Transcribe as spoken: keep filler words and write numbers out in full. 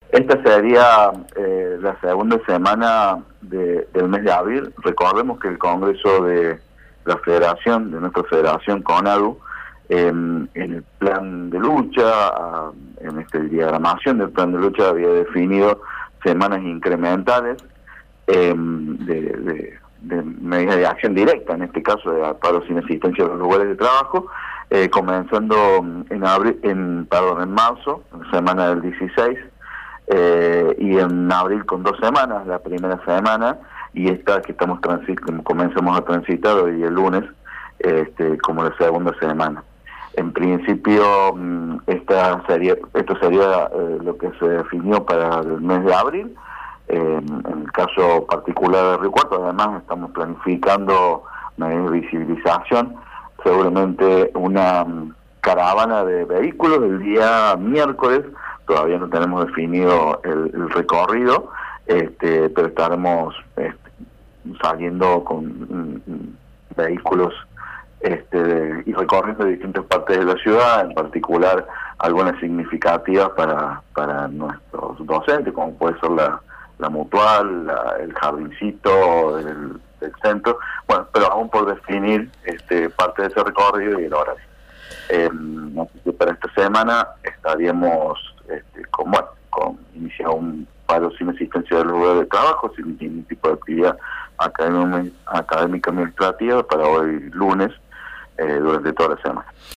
Esta sería eh, la segunda semana de, del mes de abril. Recordemos que el Congreso de la Federación, de nuestra Federación CONADU, eh, en el plan de lucha, en esta diagramación del plan de lucha, había definido semanas incrementales eh, de, de, de medidas de acción directa, en este caso de paro sin asistencia a los lugares de trabajo, eh, comenzando en abril, en perdón, en marzo, en la semana del dieciséis, eh, y en abril con dos semanas, la primera semana, y esta que estamos transit- comenzamos a transitar hoy el lunes, este, como la segunda semana. En principio, esta sería, esto sería eh, lo que se definió para el mes de abril. Eh, en el caso particular de Río Cuarto, además, estamos planificando medidas de visibilización, seguramente una um, caravana de vehículos el día miércoles. Todavía no tenemos definido el, el recorrido, este, pero estaremos este, saliendo con um, vehículos Este, de, y recorriendo distintas partes de la ciudad, en particular algunas significativas para, para nuestros docentes, como puede ser la, la mutual, la, el jardincito del, del centro, bueno, pero aún por definir este, parte de ese recorrido y el horario. Eh, para esta semana estaríamos este, con, bueno, con iniciar un paro sin asistencia del lugar de trabajo, sin ningún tipo de actividad académica, académica administrativa para hoy lunes, Eh, durante toda la semana.